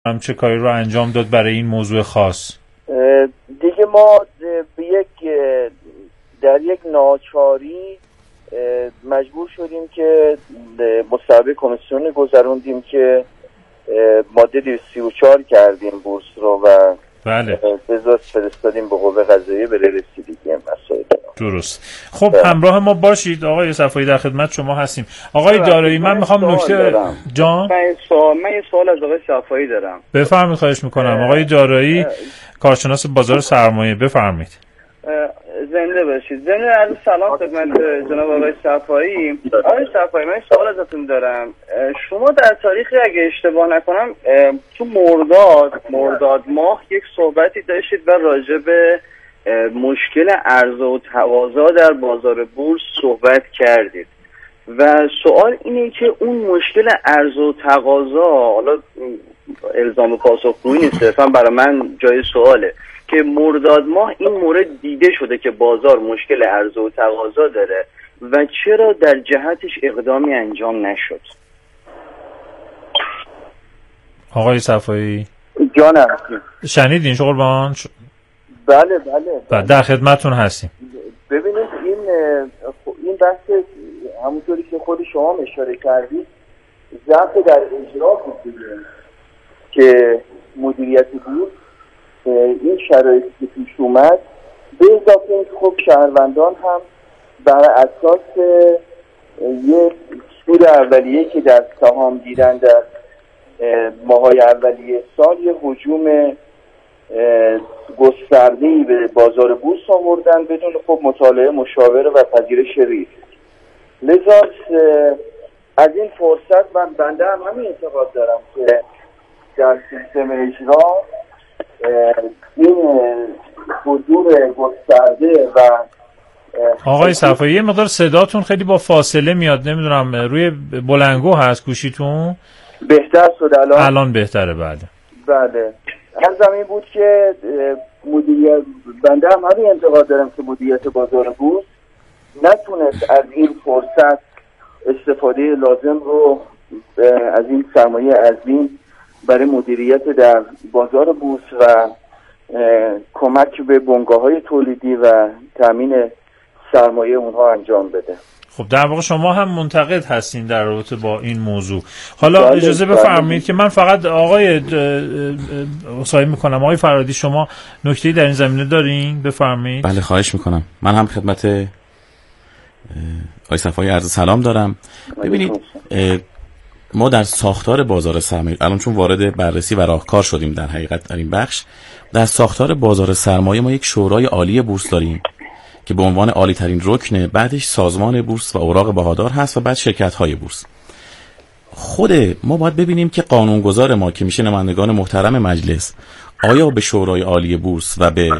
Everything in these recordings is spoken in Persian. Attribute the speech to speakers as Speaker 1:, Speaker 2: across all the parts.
Speaker 1: هم چه کاری رو انجام داد برای این موضوع خاص؟
Speaker 2: دیگه ما در یک ناچاری مجبور شدیم که مصوبه کمیسیون گذروندیم که ماده 234 کردیم بورس رو و
Speaker 1: بله
Speaker 2: بذات فرستادیم به قوه قضاییه برای رسیدگی مسائل.
Speaker 1: درست. خب همراه ما باشید آقای صفایی، در خدمت شما هستیم. آقای دارایی، من میخوام نکته جان
Speaker 3: من یه سوال از آقای صفایی دارم.
Speaker 1: بفرمایید. خواهش میکنم. آقای دارایی، کارشناس بازار سرمایه، بفرمایید.
Speaker 3: زنده باشید. عرض سلام خدمت جناب آقای صفایی. آقای صفایی، من سوال ازتون دارم. شما در تاریخی اگه اشتباه نکنم تو مرداد ماه یک صحبتی داشتید و راجع به مشکل عرضه و تقاضا در بازار بورس صحبت کردید و سوال اینه که اون مشکل عرضه و تقاضا، حالا الزام پاسخگویی نیست، صرفا برای من جای سواله که مرداد ماه این مورد دیده شده که بازار مشکل عرضه و تقاضا داره و چرا در جهتش اقدامی انجام نشد؟
Speaker 1: آقای صفایی
Speaker 2: جانم
Speaker 1: شنیدین قربان؟
Speaker 2: بله
Speaker 1: در خدمتتون هستیم.
Speaker 2: ببینید این بحث همونطوری که خود شما اشاره کردید ضعف در اجرا بود که مدیریت بورس این شرایطی که پیش اومد، به اضافه اینکه خب شهروندان هم بر اساس یک سود اولیه که در سهام دیدن در ماهای اولیه سال یه هجوم گسترده‌ای به بازار بورس آوردن بدون خب مطالعه مشاوره و پذیرش ریسک. لذا از این فرصت من بنده هم همین اعتقاد دارم که در سیستم اجرا این حضور گسترده و
Speaker 1: آقای صفایی یه مقدار صداتون خیلی با فاصله میاد، نمیدونم روی بلندگو هست گوشیتون؟
Speaker 2: بهتر شد
Speaker 1: الان بهتره. بله
Speaker 2: هر زمین بود که مدیریت بنده هم همین انتقاد دارم که مدیریت بازار بورس نتونست از این فرصت استفاده لازم رو از این سرمایه عظیم برای مدیریت در بازار بورس و کمک به بنگاه‌های تولیدی و تامین سرمایه اونها انجام بده.
Speaker 1: خب در واقع شما هم منتقد هستین در رابطه با این موضوع. حالا اجازه بفرمایید که من فقط آقای اصلاحی میکنم. آقای فرادی، شما نکته‌ای در این زمینه دارین؟ بفرمایید.
Speaker 4: بله خواهش میکنم. من هم خدمت آقای صفایی عرض سلام دارم. ببینید ما در ساختار بازار سرمایه الان چون وارد بررسی و راهکار شدیم در حقیقت در این بخش، در ساختار بازار سرمایه ما یک شورای عالی بورس داریم که به عنوان عالی ترین رکن، بعدش سازمان بورس و اوراق بهادار هست و بعد شرکت های بورس. خود ما باید ببینیم که قانونگذار ما که میشه نمایندگان محترم مجلس آیا به شورای عالی بورس و به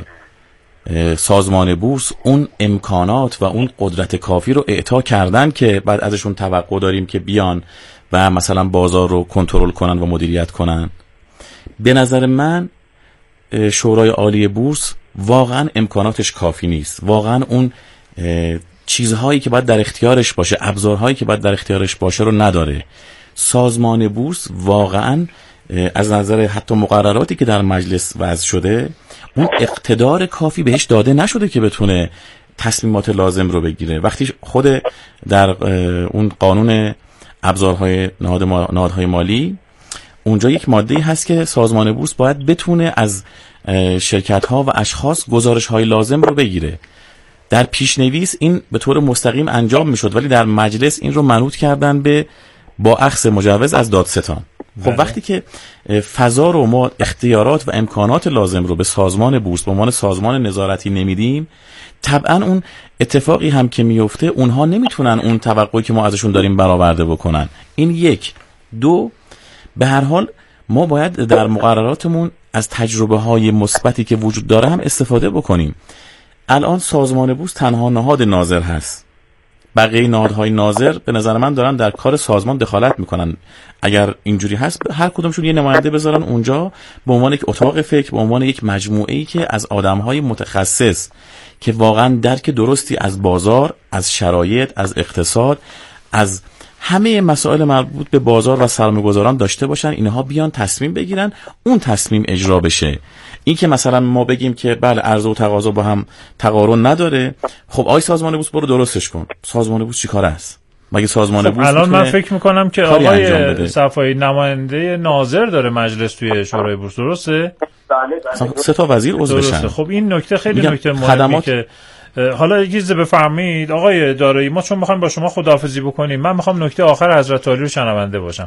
Speaker 4: سازمان بورس اون امکانات و اون قدرت کافی رو اعطا کردن که بعد ازشون توقع داریم که بیان و مثلا بازار رو کنترل کنن و مدیریت کنن. به نظر من شورای عالی بورس واقعا امکاناتش کافی نیست. واقعا اون چیزهایی که باید در اختیارش باشه، ابزارهایی که باید در اختیارش باشه رو نداره. سازمان بورس واقعا از نظر حتی مقرراتی که در مجلس وضع شده اون اقتدار کافی بهش داده نشده که بتونه تصمیمات لازم رو بگیره. وقتی خود در اون قانون ابزارهای نهادهای مالی اونجا یک ماده‌ای هست که سازمان بورس باید بتونه از شرکت‌ها و اشخاص گزارش‌های لازم رو بگیره. در پیشنویس این به طور مستقیم انجام میشد ولی در مجلس این رو منوط کردن به با اخذ مجوز از دادستان. خب وقتی که فضا رو ما اختیارات و امکانات لازم رو به سازمان بورس به عنوان سازمان نظارتی نمیدیم، طبعا اون اتفاقی هم که میفته اونها نمیتونن اون توقعی که ما ازشون داریم برآورده بکنن. این یک. دو، به هر حال ما باید در مقرراتمون از تجربه های مثبتی که وجود داره هم استفاده بکنیم. الان سازمان بورس تنها نهاد ناظر هست. بقیه نهادهای ناظر به نظر من دارن در کار سازمان دخالت میکنن. اگر اینجوری هست هر کدومشون یه نماینده بذارن اونجا به عنوان یک اتاق فکر، به عنوان یک مجموعه‌ای که از آدمهای متخصص که واقعا درک درستی از بازار، از شرایط، از اقتصاد، از همه مسائل مربوط به بازار و سرمایه‌گذاران داشته باشن، اینها بیان تصمیم بگیرن، اون تصمیم اجرا بشه. این که مثلا ما بگیم که بله عرضه و تقاضا با هم تقارن نداره، خب آی سازمان بورس برو درستش کن. سازمان بورس چیکار است؟ مگه سازمان بورس
Speaker 1: الان من فکر میکنم که آقای صفایی نماینده ناظر داره مجلس توی شورای بورس، درسته؟
Speaker 2: بله
Speaker 4: 3 تا وزیر عضو بشن.
Speaker 1: خب این نکته خیلی نکته مهمه که حالا یه بفرمایید آقای دارایی، ما چون میخوایم با شما خداحافظی بکنیم، من میخوام نکته آخر حضرت عالی رو شنونده باشم.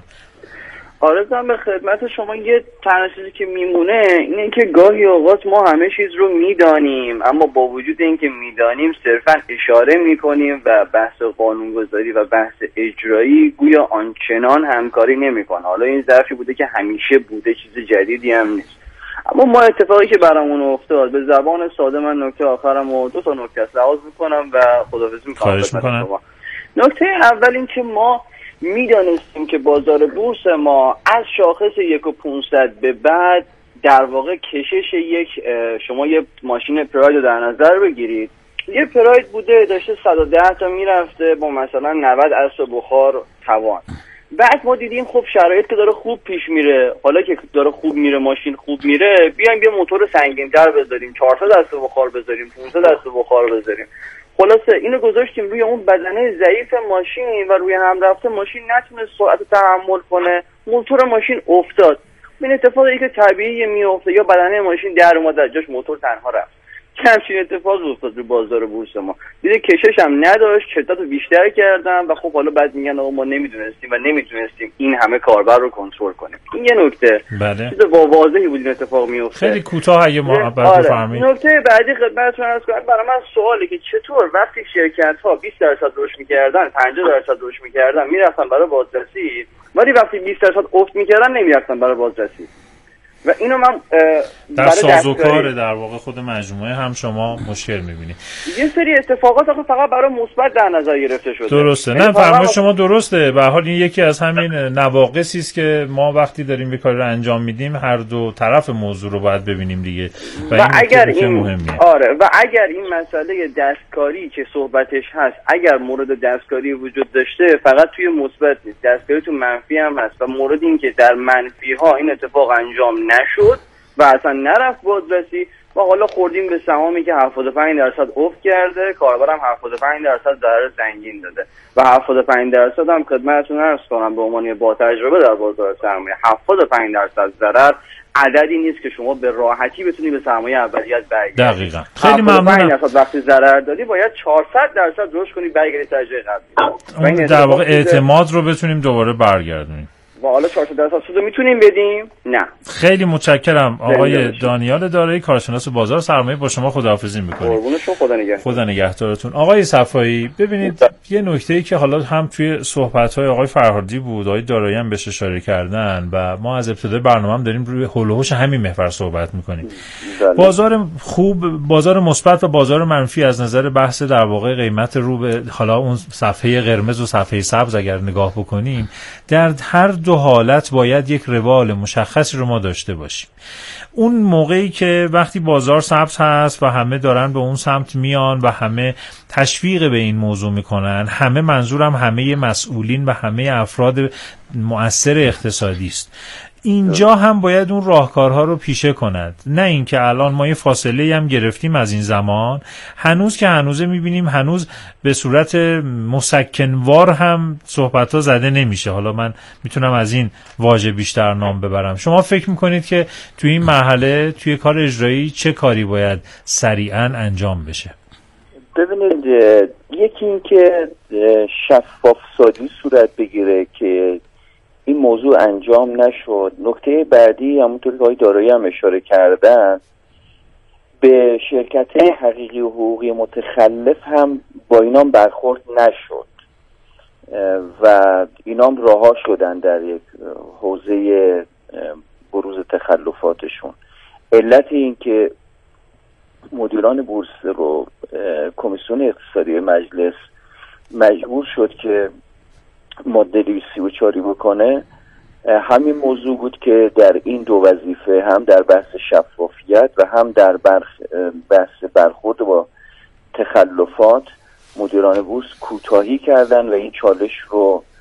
Speaker 3: آرزم به خدمت شما یه تنها چیزی که میمونه اینه که گاهی اوقات ما همه چیز رو میدانیم، اما با وجود اینکه میدانیم صرفا اشاره میکنیم و بحث قانونگذاری و بحث اجرایی گویا آنچنان همکاری نمیکنه. حالا این ظرفی بوده که همیشه بوده، چیز جدیدی هم نیست. اما ما اتفاقی که برامون افتاد، به زبان ساده من نکته آخرم و 2 تا نکته لحاظ میکنم و خداحافظی میکنم. نکته اول این که ما میدانستیم که بازار بورس ما از شاخص 1.500 به بعد در واقع کشش شما یه ماشین پراید رو در نظر بگیرید، یه پراید بوده داشته 110 تا میرفته با مثلا 90 اسب بخار توان. بعد ما دیدیم خب شرایط که داره خوب پیش میره، حالا که داره خوب میره، ماشین خوب میره، بیایم یه موتور سنگین‌تر بذاریم، 400 اسب بخار بذاریم، 500 اسب بخار بذاریم. خلاصه اینو گذاشتیم روی اون بدنه ضعیف ماشین و روی هم رفته ماشین نتونست سرعت تحمل کنه، موتور ماشین افتاد. این اتفاقی که طبیعی میفته، یا بدنه ماشین در اومد از جاش، موتور تنها رفت. همچین اتفاق افتاد رو بازار بورس ما. دیگه کشش هم نداشت، شدت رو بیشتر کردن و خب حالا بعد میگن آقا ما نمیدونستیم این همه کاربر رو کنترل کنیم. این یه نکته.
Speaker 1: بله.
Speaker 3: چیز واضحی بود این اتفاق میفته.
Speaker 1: خیلی کوتاه اگه ما بفرمایید.
Speaker 3: نکته بعدی خدمتتون عرض کنم، برای من سوالی که چطور وقتی شرکت‌ها 20% رشد می‌کردن، 50% رشد می‌کردن، میرفتن برای بازرسی، ولی وقتی 20% افت می‌کردن نمی‌رفتن برای بازرسی. و اینو من
Speaker 1: در سازوکار در واقع خود مجموعه هم شما مشکل می‌بینید.
Speaker 3: یه سری اتفاقات آخه فقط برای مثبت در نظر گرفته شده.
Speaker 1: درسته. نه فرمایش شما درسته. به هر حال این یکی از همین نواقصی است که ما وقتی داریم یه کاری رو انجام میدیم هر دو طرف موضوع رو باید ببینیم دیگه.
Speaker 3: و اگر این مهمه. و اگر این مسئله دستکاری که صحبتش هست، اگر مورد دستکاری وجود داشته، فقط توی مثبت نیست، دستکاری تو منفی هم هست و مورد این که در منفی ها این اتفاق انجام نشد و اصلا نرفت بازرسی و حالا خوردیم به سهامی که 75% افت کرده، کاربرم 75% ضرر سنگین داده و 75% هم خدمتتون عرض کنم به عنوان با تجربه در بازار سرمایه، 75% ضرر عددی نیست که شما به راحتی بتونی به سرمایه اولیت برگردید.
Speaker 1: دقیقاً. خیلی ممنونم.
Speaker 3: وقتی ضرر دادی باید 400% رشد کنی برگردی تا جای قبلی.
Speaker 1: در واقع اعتماد رو بتونیم دوباره برگردونیم.
Speaker 3: و حالا 400% سود میتونیم بدیم؟ نه.
Speaker 1: خیلی متشکرم آقای دانیال دارایی، کارشناس بازار سرمایه. با شما خداحافظی می‌کنیم.
Speaker 3: قربون شما، خدا
Speaker 1: نگهدارتون. آقای صفایی ببینید یه نکته‌ای که حالا هم توی صحبت‌های آقای فرهادی بود، آقای دارایی هم بهش اشاره کردن و ما از ابتدای برنامه هم داریم روی هول و هوش همین محور صحبت می‌کنیم. بازار خوب، بازار مثبت و بازار منفی از نظر بحث در واقع قیمت رو به حالا اون صفحه قرمز و صفحه سبز اگر نگاه بکنیم، در هر دو حالت باید یک روال مشخصی رو ما داشته باشیم. اون موقعی که وقتی بازار سبز هست و همه دارن به اون سمت میان و همه تشویق به این موضوع میکنن، همه منظورم همه مسئولین و همه افراد مؤثر اقتصادی است، اینجا هم باید اون راهکارها رو پیشه کند. نه اینکه الان ما یه فاصله هم گرفتیم از این زمان، هنوز که هنوزه میبینیم هنوز به صورت مسکنوار هم صحبت‌ها زده نمیشه. حالا من میتونم از این واژه بیشتر نام ببرم. شما فکر میکنید که توی این مرحله توی کار اجرایی چه کاری باید سریعا انجام بشه؟
Speaker 2: ببینید، یکی این که شفاف سازی صورت بگیره که این موضوع انجام نشد. نکته بعدی همونطور که آقای دارایی هم اشاره کردن، به شرکت‌های حقیقی و حقوقی متخلف هم با اینام برخورد نشد و اینام رها شدن در یک حوزه بروز تخلفاتشون. علت این که مدیران بورس رو کمیسیون اقتصادی مجلس مجبور شد که ماده 234 بکنه، همین موضوع بود که در این دو وظیفه، هم در بحث شفافیت و هم در بحث برخورد با تخلفات، مدیران بورس کوتاهی کردن و این چالش رو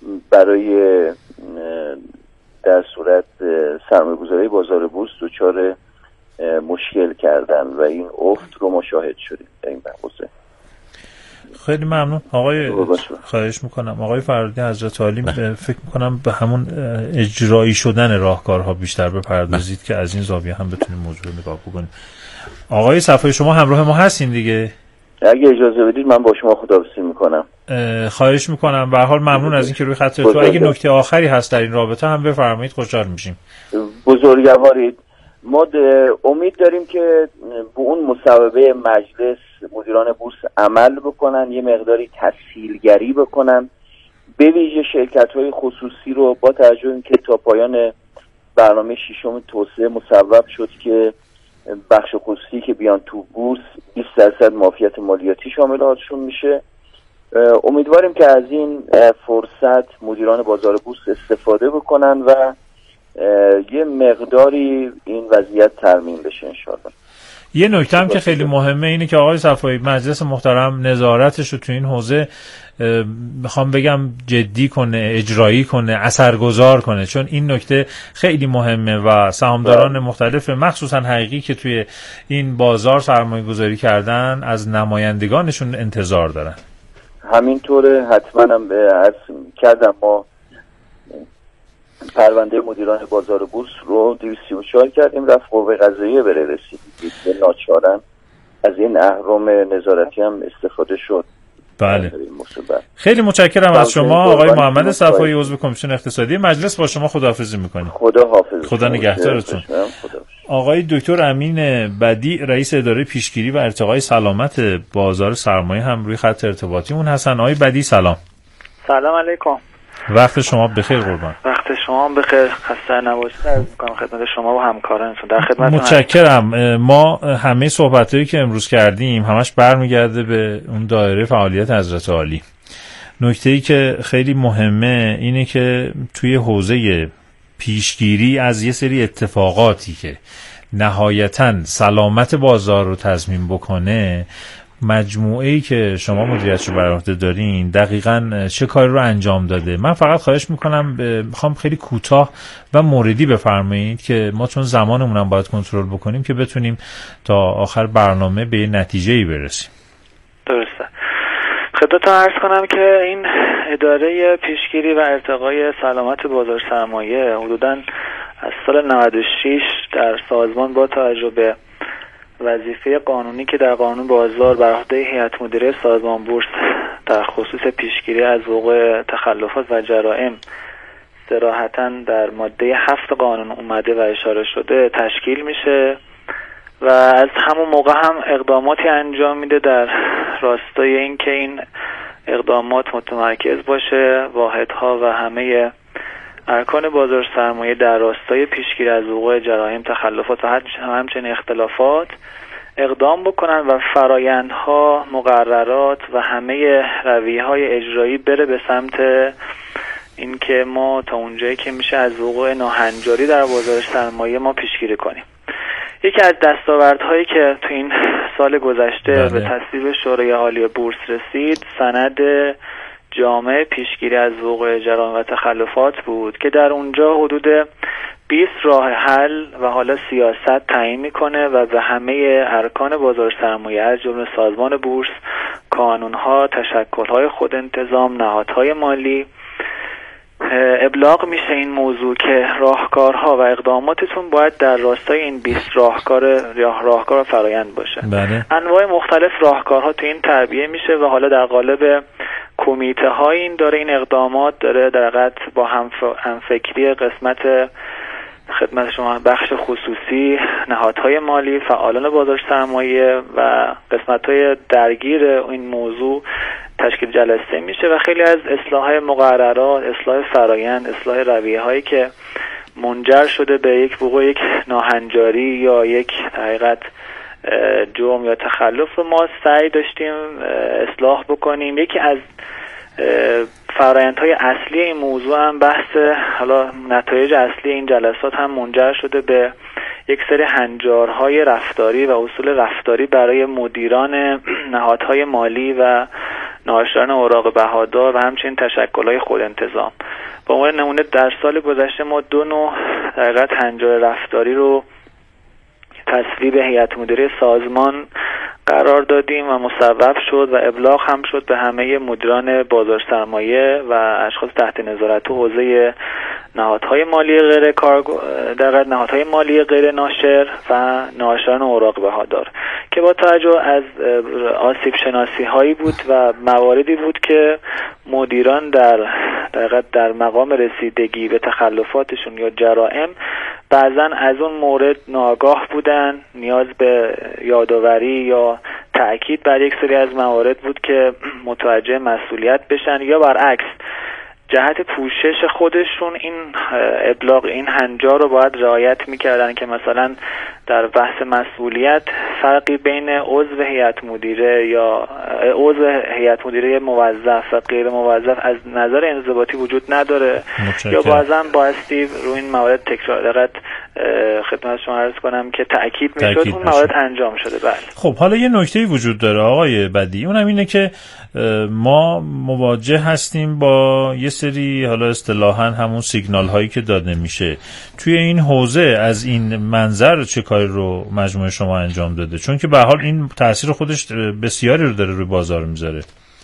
Speaker 2: برای در صورت سرمایه‌گذاری بازار بورس دچار مشکل کردن و این افت رو مشاهد شدیم در این حوزه.
Speaker 1: خیلی ممنون آقای، خواهش میکنم آقای فرادی حضرت عالی. فکر میکنم به همون اجرایی شدن راهکارها بیشتر بپردازید که از این زاویه هم بتونیم موضوع رو نگاه بکنیم. آقای صفایی شما همراه ما هستین دیگه؟
Speaker 2: اگه اجازه بدید من با شما خداحافظی میکنم.
Speaker 1: خواهش میکنم. به هر حال ممنون از اینکه روی خط تو. اگه نکته آخری هست در این رابطه هم بفرمایید، خوشحال میشیم.
Speaker 2: بزرگوارید. ما امید داریم که به اون مصوبه مجلس مدیران بورس عمل بکنن، یه مقداری تسهیلگری بکنن، به ویژه شرکت‌های خصوصی رو با توجه اینکه تا پایان برنامه ششم توسعه مصوب شد که بخش خصوصی که بیان تو بورس 20% معافیت مالیاتی شامل حالشون میشه. امیدواریم که از این فرصت مدیران بازار بورس استفاده بکنن و یه مقداری این وضعیت ترمیم بشه انشاءالله.
Speaker 1: یه نکته هم که خیلی مهمه اینه که آقای صفایی مجلس محترم نظارتش رو تو این حوزه میخوام بگم جدی کنه، اجرایی کنه، اثرگذار کنه، چون این نکته خیلی مهمه و سهامداران مختلف مخصوصا حقیقی که توی این بازار سرمایه گذاری کردن از نمایندگانشون انتظار دارن.
Speaker 2: همینطوره. حتما هم عرض کردم ما پرونده مدیران بازار بورس رو 234 کردیم، رفت قوه قضاییه بره رسیدیم که ناچارن از این اهرم نظارتی هم استفاده شد.
Speaker 1: بله. خیلی متشکرم از شما آقای محمد صفایی، عضو کمیسیون اقتصادی مجلس. با شما خداحافظی میکنیم.
Speaker 2: خدا حافظ.
Speaker 1: خدا نگهدارتون. آقای دکتر امین بدیع رئیس اداره پیشگیری و ارتقای سلامت بازار سرمایه هم روی خط ارتباطیمون هستن. آقای بدیع سلام.
Speaker 5: سلام علیکم.
Speaker 1: وقت شما بخیر قربان.
Speaker 5: وقت شما بخیر. خسته نباشید. عرض می‌کنم خدمت شما و همکارانتون. در خدمتتون.
Speaker 1: متشکرم. ما همه صحبتایی که امروز کردیم همش برمیگرده به اون دایره فعالیت حضرت عالی. نکته‌ای که خیلی مهمه اینه که توی حوزه پیشگیری از یه سری اتفاقاتی که نهایتاً سلامت بازار رو تضمین بکنه، مجموعه‌ای که شما مدیریتشو بر عهده دارین دقیقاً چه کاری رو انجام داده. من فقط خواهش میخوام خیلی کوتاه و موردی بفرمایید که ما چون زمانمون هم باید کنترل بکنیم که بتونیم تا آخر برنامه به نتیجه‌ای برسیم.
Speaker 5: درسته. خدمتتون عرض کنم که این اداره پیشگیری و ارتقای سلامت بازار سرمایه حدوداً از سال 96 در سازمان با توجه به وظیفه قانونی که در قانون بازار بر عهده هیئت مدیره سازمان بورس در خصوص پیشگیری از وقوع تخلفات و جرائم صراحتاً در ماده 7 قانون اومده و اشاره شده تشکیل میشه و از همون موقع هم اقداماتی انجام میده در راستای این که این اقدامات متمرکز باشه واحدها و همه ارکان بازار سرمایه در راستای پیشگیری از وقوع جرایم، تخلفات و همچنین اختلافات اقدام بکنن و فرایندها، مقررات و همه رویه‌های اجرایی بره به سمت اینکه ما تا اونجایی که میشه از وقوع ناهنجاری در بازار سرمایه ما پیشگیری کنیم. یکی از دستاوردهایی که تو این سال گذشته به تصویب شورای عالی بورس رسید سند جامع پیشگیری از وقوع جرایم و تخلفات بود که در اونجا حدود 20 راه حل و حالا سیاست تعیین میکنه و به همه ارکان بازار سرمایه از جمله سازمان بورس، کانونها، تشکل‌های خود انتظام، نهادهای مالی ابلاغ میشه این موضوع که راهکارها و اقداماتتون باید در راستای این 20 راهکار و فرایند باشه.
Speaker 1: بله.
Speaker 5: انواع مختلف راهکارها تو این تعبیه میشه و حالا در قالب کمیته های این داره این اقدامات داره در حقیقت با همفکری قسمت خدمت شما بخش خصوصی، نهادهای مالی، فعالان بازار سرمایه و قسمت‌های درگیر این موضوع تشکیل جلسه میشه و خیلی از اصلاح مقررات، اصلاح فرایند، اصلاح رویه‌هایی که منجر شده به یک وقوع یک ناهنجاری یا یک حقیقت جرم یا تخلف رو ما سعی داشتیم اصلاح بکنیم. یکی از فرآیندهای اصلی این موضوع هم بحث حالا نتایج اصلی این جلسات هم منجر شده به یک سری هنجارهای رفتاری و اصول رفتاری برای مدیران نهادهای مالی و ناشران اوراق بهادار و همچنین تشکل‌های خودانتظام. به عنوان نمونه در سال گذشته ما 2 نوع حقیقت هنجار رفتاری رو تصویب هیئت مدیره سازمان قرار دادیم و مصوب شد و ابلاغ هم شد به همه مدیران بازار سرمایه و اشخاص تحت نظارت تو حوزه نهادهای مالی غیر نهادهای مالی غیر ناشر و ناشران اوراق بهادار که با توجه از آسیب شناسی هایی بود و مواردی بود که مدیران در مقام رسیدگی به تخلفاتشون یا جرائم بعضا از اون مورد ناآگاه بودن، نیاز به یادآوری یا تأکید بر یک سری از موارد بود که متوجه مسئولیت بشن یا برعکس جهت پوشش خودشون این ابلاغ این هنجار رو باید رعایت میکردن که مثلا در بحث مسئولیت فرقی بین عضو هیئت مدیره یا عضو هیئت مدیره موظف و غیر موظف از نظر انضباطی وجود نداره یا بعضا بایستی روی این موارد تکرار خدمت شما عرض کنم که تأکید میشد اون موارد انجام شده. بله.
Speaker 1: خب حالا یه نکته‌ای وجود داره آقای بدی، اونم اینه که ما مواجه هستیم با یه سری حالا اصطلاحاً همون سیگنال هایی که داده میشه توی این حوزه. از این منظر چه کاری رو مجموعه شما انجام داده؟ چون که به هر حال این تاثیر خودش بسیاری رو داره روی بازار میذاره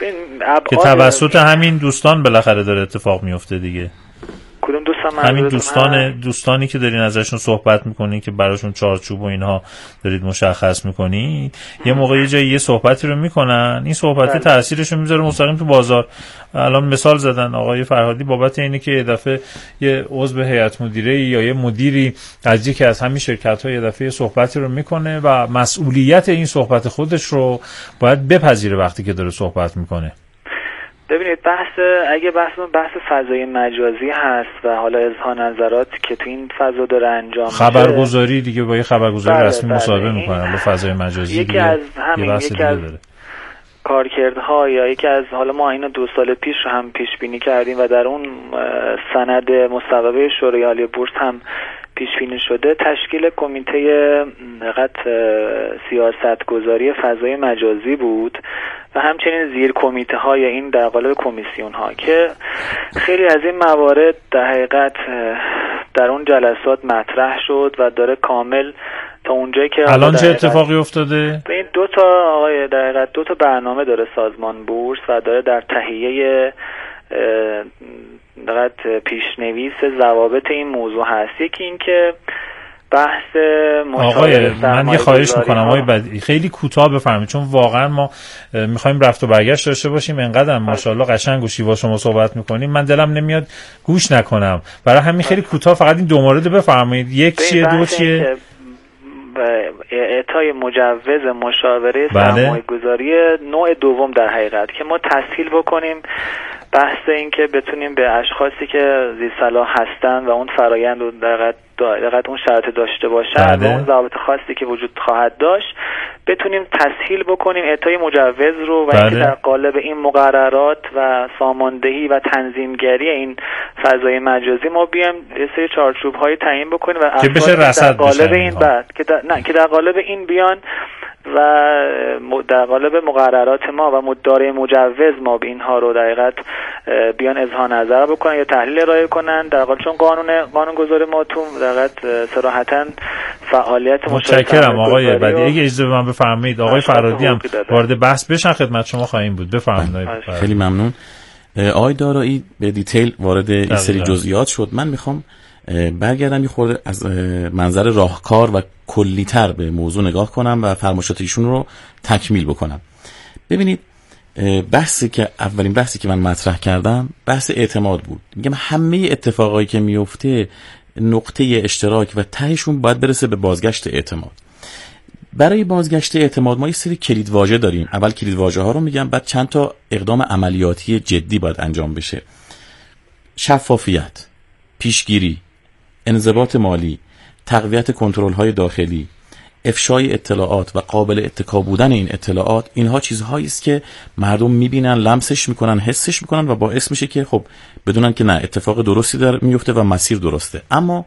Speaker 1: که توسط همین دوستان بالاخره داره اتفاق میفته دیگه.
Speaker 5: کدوم دوستان؟
Speaker 1: همین دوستانی که دارین ازشون صحبت میکنین که براشون چارچوب و اینها دارید مشخص میکنین، یه موقع یه جایی یه صحبتی رو میکنن، این صحبت تاثیرش رو میذاره مستقیم تو بازار. الان مثال زدن آقای فرهادی بابت اینه که یه دفعه یه عضو هیئت مدیره یا یه مدیری از یکی از همین شرکت‌ها یه دفعه صحبتی رو میکنه و مسئولیت این صحبت خودش رو باید بپذیره وقتی که داره صحبت میکنه.
Speaker 5: ببینید اگه بحث فضای مجازی هست و حالا اظهار نظرات که تو این فضا داره انجام میشه،
Speaker 1: خبرگزاری دیگه با یه خبرگزاری رسمی مصاحبه میکنن با فضای مجازی
Speaker 5: یکی از کارکردها یا یکی از حالا ما اینو 2 سال پیش رو هم پیش بینی کردیم و در اون سند مصوبه شورای عالی بورس هم پیش بینی شده تشکیل کمیته سیاستگذاری فضای مجازی بود و همچنین زیر کمیته های این در قالب کمیسیون ها که خیلی از این موارد در حقیقت در اون جلسات مطرح شد و داره کامل تا اونجایی که
Speaker 1: الان چه اتفاقی افتاده؟
Speaker 5: به این 2 تا برنامه داره سازمان بورس و داره در تهیه پیشنویس ضوابط این موضوع هست. یکی این که بحث
Speaker 1: آقای من یه خواهش میکنم آقای بدی خیلی کوتاه بفرمایید چون واقعا ما میخوایم رفت و برگشت داشته باشیم. انقدر ماشاءالله قشنگ و شیوا شما صحبت میکنیم من دلم نمیاد گوش نکنم، برای همین خیلی کوتاه فقط این 2 مورد بفرمایید. یک چیه، 2 چیه؟
Speaker 5: اعطای مجوز مشاوره سرمایه‌گذاری نوع دوم در حقیقت که ما تسهیل بکنیم بحث این که بتونیم به اشخاصی که ذی صلاح هستن و اون فرایند رو دقیقاً اون شرط داشته باشن و اون ضوابط خاصی که وجود خواهد داشت بتونیم تسهیل بکنیم اعطای مجوز رو و اینکه در قالب این مقررات و ساماندهی و تنظیمگری این فضای مجازی ما بیایم یه سری چارچوب‌های تعیین بکنیم و
Speaker 1: که بشه رصد
Speaker 5: قالب این که در قالب این بیان و در قالب مقررات ما و مدارای مجوز ما به اینها رو در حقیقت بیان اظهار نظر بکنن یا تحلیل ارائه کنن در قالب چون قانونگذار ما تو در حقیقت صراحتاً فعالیت
Speaker 1: متشکرم آقای بدی. اگه اجازه به من بفرمایید آقای فرهادی هم وارد بحث بشن خدمت شما خواهیم بود. بفرمایید.
Speaker 4: خیلی ممنون. آقای دارایی به دیتیل وارد این سری جزئیات شد. من میخوام برگردم یه خورده از منظر راهکار و کلی‌تر به موضوع نگاه کنم و فرمایشات ایشون رو تکمیل بکنم. ببینید اولین بحثی که من مطرح کردم بحث اعتماد بود. میگم همه اتفاقایی که میفته نقطه اشتراک و تهشون باید برسه به بازگشت اعتماد. برای بازگشت اعتماد ما یه سری کلیدواژه داریم. اول کلیدواژه ها رو میگم، بعد چند تا اقدام عملیاتی جدی باید انجام بشه. شفافیت، پیشگیری، انضباط مالی، تقویت کنترل‌های داخلی، افشای اطلاعات و قابل اتکا بودن این اطلاعات، اینها چیزهایی است که مردم میبینن، لمسش میکنن، حسش میکنن و باعث میشه که خب بدونن که نه اتفاق درستی در میفته و مسیر درسته. اما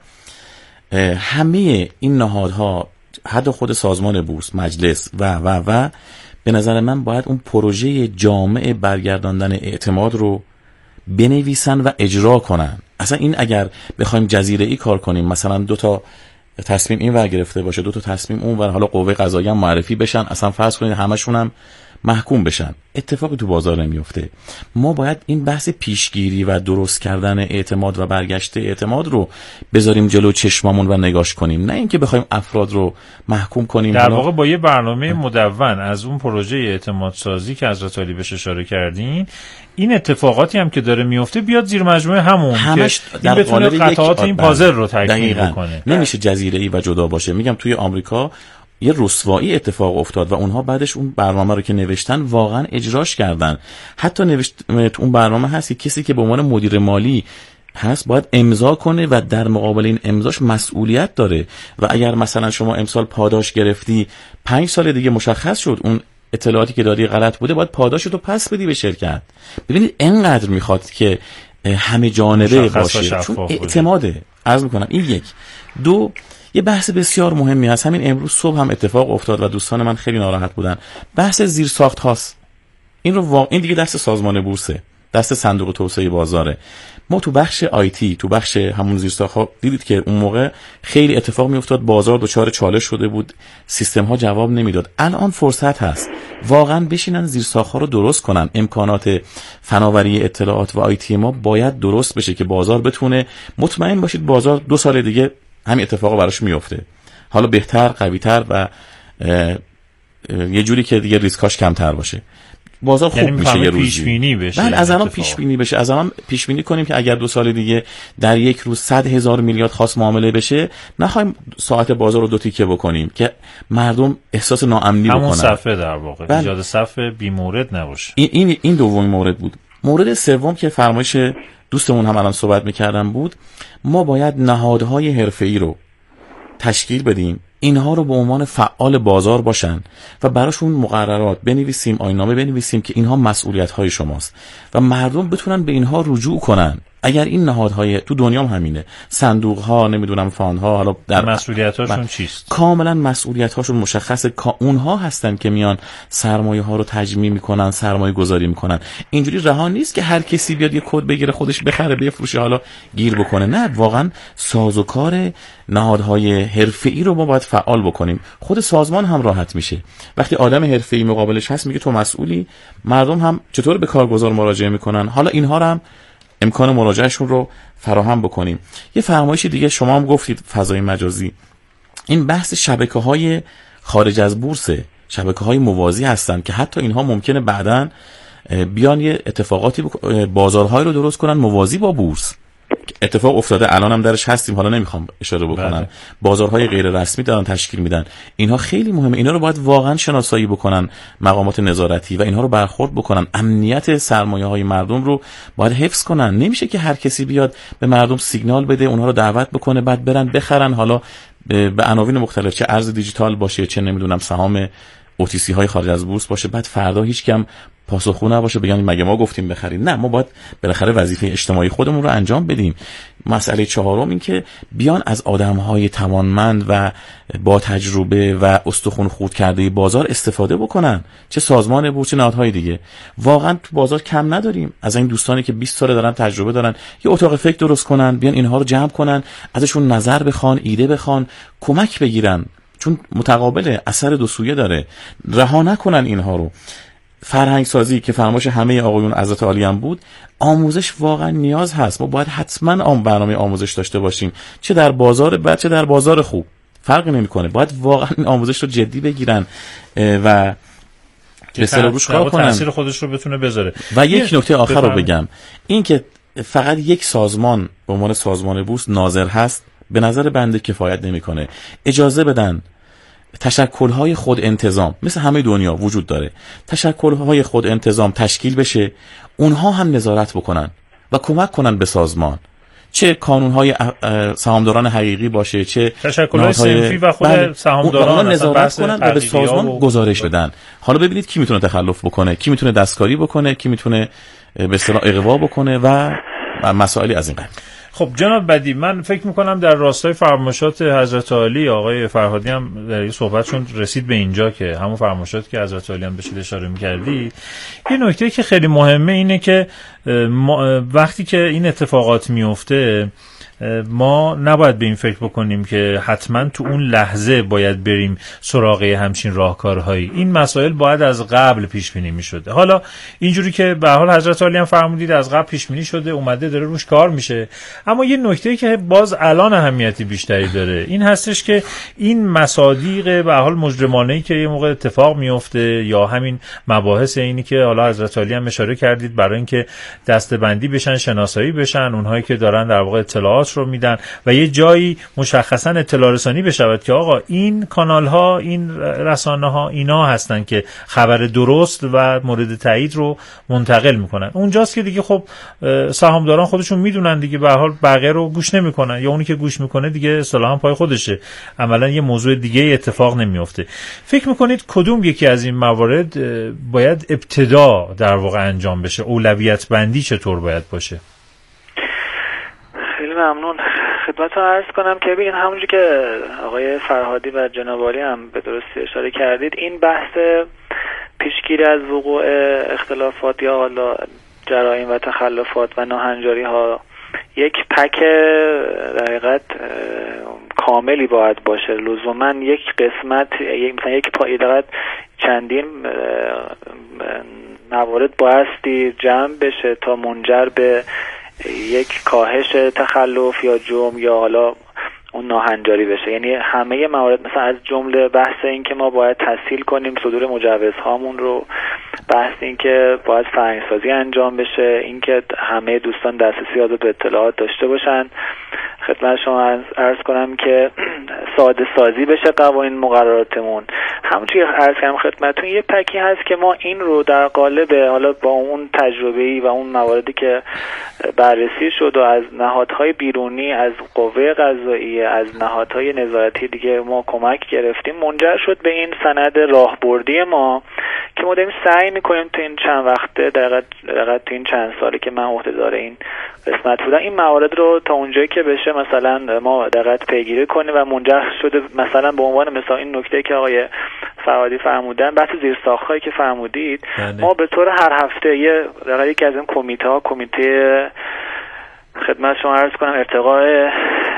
Speaker 4: همه این نهادها حتی خود سازمان بورس، مجلس و به نظر من باید اون پروژه جامع برگرداندن اعتماد رو بنویسن و اجرا کنن. اصلا این اگر بخوایم جزیره‌ای کار کنیم، مثلا 2 تا تصمیم این ور گرفته باشه، 2 تا تصمیم اون ور، حالا قوه قضاییه هم معرفی بشن، اصلا فرض کنید همشون هم محکوم بشن، اتفاقی تو بازار نمیفته. ما باید این بحث پیشگیری و درست کردن اعتماد و برگشت اعتماد رو بذاریم جلو چشمامون و نگاش کنیم، نه اینکه بخوایم افراد رو محکوم کنیم.
Speaker 1: در واقع با یه برنامه مدون از اون پروژه اعتماد سازی که حضرت علی بهش اشاره کردین، این اتفاقاتی هم که داره میفته بیاد زیر مجموعه همون که این بتونه قطعات این پازل رو تکمیل بکنه.
Speaker 4: نمیشه جزیره‌ای و جدا باشه. میگم توی آمریکا یه رسوایی اتفاق افتاد و اونها بعدش اون برنامه رو که نوشتن واقعا اجراش کردن. حتی تو اون برنامه هست کسی که به عنوان مدیر مالی هست باید امضا کنه و در مقابل این امضاش مسئولیت داره و اگر مثلا شما امسال پاداش گرفتی 5 سال دیگه مشخص شد اون اطلاعاتی که دادی غلط بوده، باید پاداشتو پس بدی به شرکت. ببینید اینقدر میخواد که همه جانبه باشه، چون اعتماده. عرض میکنم این 1. 2 یه بحث بسیار مهمی هست، همین امروز صبح هم اتفاق افتاد و دوستان من خیلی ناراحت بودن. بحث زیرساخت هاست. این دیگه دست سازمان بورسه، دست صندوق توسعه بازاره. ما تو بخش آیتی، تو بخش همون زیرساخت ها دیدید که اون موقع خیلی اتفاق می افتاد، بازار دچار چالش شده بود، سیستم ها جواب نمیداد. الان فرصت هست واقعا بشینن زیرساخت ها رو درست کنن. امکانات فناوری اطلاعات و آیتی ما باید درست بشه که بازار بتونه، مطمئن باشید بازار 2 سال دیگه همین اتفاقا براش میفته، حالا بهتر، قوی‌تر و یه جوری که دیگه ریسکاش کمتر باشه. بازار خوب میشه، یه روزی
Speaker 1: پیش بینی بشه.
Speaker 4: بله، از الان پیش بینی بشه، از الان پیش بینی کنیم که اگر 2 سال دیگه در یک روز 100,000 میلیارد خاص معامله بشه، نخوایم ساعت بازار رو 2 تیکه بکنیم که مردم احساس ناامنی بکنن.
Speaker 1: همون صفحه در واقع ایجاد صفحه بی مورد نباشه.
Speaker 4: این دومین مورد بود. مورد سوم که فرمایش دوستمون هم الان صحبت می‌کردن بود، ما باید نهادهای حرفه‌ای رو تشکیل بدیم، اینها رو به عنوان فعال بازار باشن و براشون مقررات بنویسیم، آیین‌نامه بنویسیم که اینها مسئولیت‌های شماست و مردم بتونن به اینها رجوع کنن. اگر این نهادهای تو دنیا هم همینه، صندوق‌ها، نمیدونم فاندها، حالا در
Speaker 1: مسئولیت‌هاشون چیست؟
Speaker 4: کاملا مسئولیت‌هاشون مشخصه، اونها هستن که میان سرمایه‌ها رو تجمیع میکنن، سرمایه‌گذاری میکنن. اینجوری رها نیست که هر کسی بیاد یه کد بگیره خودش بخره بفروشه حالا گیر بکنه. نه، واقعا سازوکار نهادهای حرفه‌ای رو ما باید فعال بکنیم. خود سازمان هم راحت میشه وقتی آدم حرفه‌ای مقابلش هست، میگه تو مسئولی. مردم هم چطور به کارگزار مراجعه میکنن، حالا اینها رو هم امکان مراجعهشون رو فراهم بکنیم. یه فرمایش دیگه شما هم گفتید، فضای مجازی، این بحث شبکه‌های خارج از بورس، شبکه‌های موازی هستن که حتی اینها ممکنه بعداً بیان یه اتفاقاتی بازارهای رو درست کنن موازی با بورس. اتفاق افتاده، الان هم درش هستیم، حالا نمیخوام اشاره بکنم. بازارهای غیر رسمی دارن تشکیل میدن. اینها خیلی مهمه، اینا رو باید واقعا شناسایی بکنن مقامات نظارتی و اینها رو برخورد بکنن. امنیت سرمایه‌های مردم رو باید حفظ کنن. نمیشه که هر کسی بیاد به مردم سیگنال بده، اونها رو دعوت بکنه، بعد برن بخرن، حالا به عناوین مختلف، چه ارز دیجیتال باشه، چه نمیدونم سهام OTC های خارج از بورس باشه، بعد فردا هیچ کم پاسخگو نباشه بگن مگه ما گفتیم بخرید. نه، ما باید بالاخره وظیفه اجتماعی خودمون رو انجام بدیم. مسئله چهارم این که بیان از آدم‌های توانمند و با تجربه و استخوان خورد کرده بازار استفاده بکنن، چه سازمان بورس چه نهادهای دیگه. واقعا تو بازار کم نداریم از این دوستانی که 20 سال دارن تجربه دارن، یه اتاق فکر درست کنن، بیان اینها رو جمع کنن، ازشون نظر بخوان، ایده بخوان، کمک بگیرن، چون متقابل اثر دو سویه داره. رها نکنن اینها رو. فرهنگ سازی که فرمایش همه آقایون حضرت عالی هم بود، آموزش واقعا نیاز هست. ما باید حتما برنامه آموزش داشته باشیم، چه در بازار بد چه در بازار خوب، فرقی نمیکنه. باید واقعا این آموزش رو جدی بگیرن و به اصطلاح روش کار کنن،
Speaker 1: تاثیر خودش رو بتونه بذاره.
Speaker 4: و یک نکته آخر رو بگم، این که فقط یک سازمان به عنوان سازمان بورس ناظر هست، به نظر بنده کفایت نمیکنه. اجازه بدن تشکل‌های خود انتظام مثل همه دنیا وجود داره، تشکل‌های خود انتظام تشکیل بشه، اونها هم نظارت بکنن و کمک کنن به سازمان، چه کانون‌های سهامداران حقیقی باشه، چه
Speaker 1: تشکل‌های صنفی و خود سهامداران
Speaker 4: نظارت کنن و به سازمان گزارش بدن. حالا ببینید کی میتونه تخلف بکنه، کی میتونه دستکاری بکنه، کی میتونه به اصطلاح اغوا بکنه و مسائلی از این قبیل.
Speaker 1: خب جناب بدی، من فکر میکنم در راستای فرمایشات حضرت عالی، آقای فرهادی هم در این صحبتشون رسید به اینجا که همون فرمایشات که حضرت عالی هم بهش اشاره میکردی، یه نکته که خیلی مهمه اینه که وقتی که این اتفاقات میفته ما نباید به این فکر بکنیم که حتما تو اون لحظه باید بریم سراغ همچین راهکارهایی. این مسائل باید از قبل پیش بینی می‌شده. حالا اینجوری که به هر حال حضرت عالی هم فرمودید از قبل پیش بینی شده، اومده داره روش کار میشه. اما یه نکته‌ای که باز الان اهمیتی بیشتری داره این هستش که این مصادیق به هر حال مجرمانه‌ای که یه موقع اتفاق میفته یا همین مباحث اینی که حالا حضرت عالی هم اشاره کردید برای اینکه دسته‌بندی بشن، شناسایی بشن، اونهایی که دارن در واقع اطلاعات رو میدن و یه جایی مشخصا اطلاع رسانی بشود که آقا این کانال ها، این رسانه ها اینا هستن که خبر درست و مورد تایید رو منتقل میکنن. اونجاست که دیگه خب سهامداران خودشون میدونن دیگه به هر حال بقیه رو گوش نمیکنن، یا اونی که گوش میکنه دیگه اصطلاحا پای خودشه، عملا یه موضوع دیگه اتفاق نمیفته. فکر میکنید کدوم یکی از این موارد باید ابتدا در واقع انجام بشه؟ اولویت بندی چطور باید باشه؟
Speaker 5: خیلی ممنون. خدمتتون عرض کنم که ببین همونجوری که آقای فرهادی و جناب عالی هم به درستی اشاره کردید، این بحث پیشگیری از وقوع اختلافات یا حالا جرایم و تخلفات و ناهنجاری ها یک پک در حقیقت کاملی باید باشه. لزوما یک قسمت مثلا یک پایدقت چندین موارد بایستی جمع بشه تا منجر به یک کاهش تخلف یا جرم یا حالا اون ناهنجاری بشه. یعنی همه موارد، مثلا از جمله بحث این که ما باید تسهیل کنیم صدور مجوزهامون رو، بحث این که باید فرهنگسازی انجام بشه، این که همه دوستان دسترسی آزاد به اطلاعات داشته باشن. خدمت شما عرض کنم که ساده سازی بشه قوانین مقرراتمون. همونطوری که عرض کردم خدمتتون، یه پکی هست که ما این رو در قالب حالا با اون تجربه‌ای و اون مواردی که بررسی شد و از نهادهای بیرونی، از قوه قضاییه، از نهادهای نظارتی دیگه ما کمک گرفتیم، منجر شد به این سند راهبردی ما که ما داریم سعی میکنیم تو این چند وقته دقیقاً تو این چند سالی که من عهدهدار این قسمت بودم این موارد رو تا اونجایی که بشه مثلا ما دقیقاً پیگیری کنیم و منجر شده مثلا به عنوان مثلا این نکته که آقای فرهادی فرمودن، بحث زیرساخت‌هایی که فرمودید، ما به طور هر هفته یکی از این کمیته خدمت شما عرض کنم ارتقاء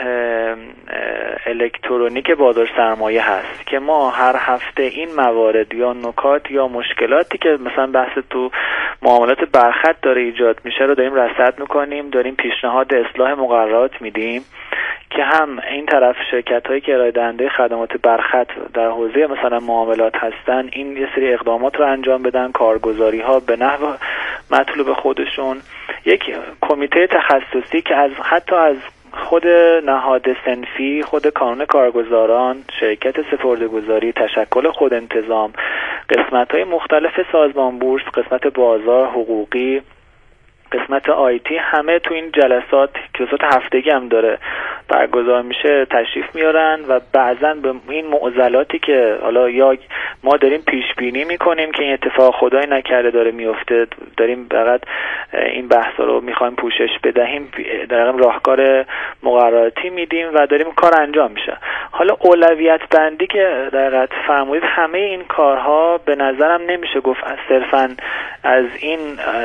Speaker 5: الکترونیک بازار سرمایه هست که ما هر هفته این موارد یا نکات یا مشکلاتی که مثلا بحث تو معاملات برخط داره ایجاد میشه رو داریم رصد میکنیم، داریم پیشنهاد اصلاح مقررات میدیم که هم این طرف شرکت هایی که ارائه دهنده خدمات برخط در حوزه مثلا معاملات هستن این یه سری اقدامات رو انجام بدن، کارگزاری ها به نحو مطلوب خودشون. یک کمیته تخصصی که حتی از خود نهاد صنفی، خود کانون کارگزاران، شرکت سپرده‌گذاری، تشکل خود انتظام، قسمت‌های مختلف سازمان بورس، قسمت بازار حقوقی، قسمت آیتی، همه تو این جلسات هفتگی هم داره برگزار میشه تشریف میارن و بعضا به این معضلاتی که حالا یا ما داریم پیش بینی میکنیم که این اتفاق خدای نکرده داره میفته، داریم فقط این بحثا رو میخوایم پوشش بدهیم، در راهکار مقرراتی میدیم و داریم کار انجام میشه. حالا اولویت بندی که در حقیقت فرمودید، همه این کارها به نظرم نمیشه گفت صرفا از این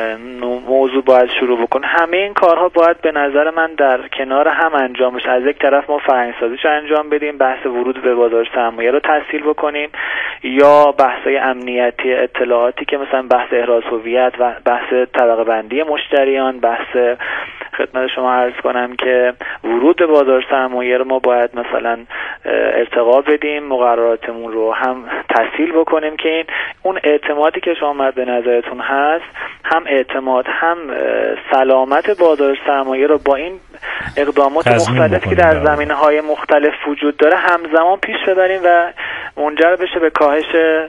Speaker 5: موضوع باید شروع بکن. همه این کارها باید به نظر من در کنار هم انجام بشه. از یک طرف ما فرهنگسازیش انجام بدیم، بحث ورود به بازار سرمایه رو تسهیل بکنیم، یا بحث‌های امنیتی اطلاعاتی که مثلا بحث احراز هویت و بحث طبقه بندی مشتریان، بحث خدمت شما عرض کنم که ورود به بازار سرمایه رو ما باید مثلا ارتقا بدیم، مقرراتمون رو هم تسهیل بکنیم که این اون اعتمادی که شما مد نظرتون هست، هم اعتماد هم سلامت بازار سرمایه رو با این اقدامات مختلفی که در زمینه‌های مختلف وجود داره همزمان پیش ببریم و منجر بشه به کاهش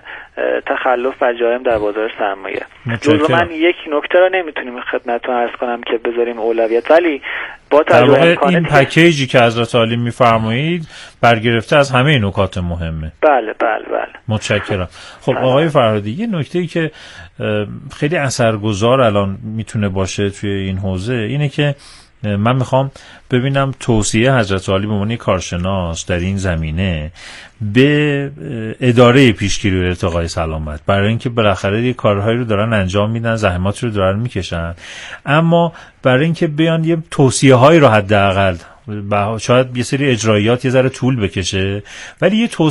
Speaker 5: تخلف و جرایم در بازار سرمایه. لزوما یک نکته رو نمیتونیم خدمتتون عرض کنم که بذاریم اولویت، ولی با توجه
Speaker 1: این پکیجی که حضرت عالی میفرمایید برگرفته از همه نکات مهمه.
Speaker 5: بله.
Speaker 1: متشکرم. خب آقای فرهادی، یه نکته‌ای که خیلی اثرگذار الان میتونه باشه توی این حوزه اینه که من میخوام ببینم توصیه حضرت عالی به عنوان کارشناس در این زمینه به اداره پیشگیری و ارتقای سلامت، برای اینکه بالاخره یه کارهایی رو دارن انجام میدن، زحماتی رو دارن میکشن، اما برای اینکه بیان یه توصیه هایی رو حداقل، شاید یه سری اجرایات یه ذره طول بکشه، ولی یه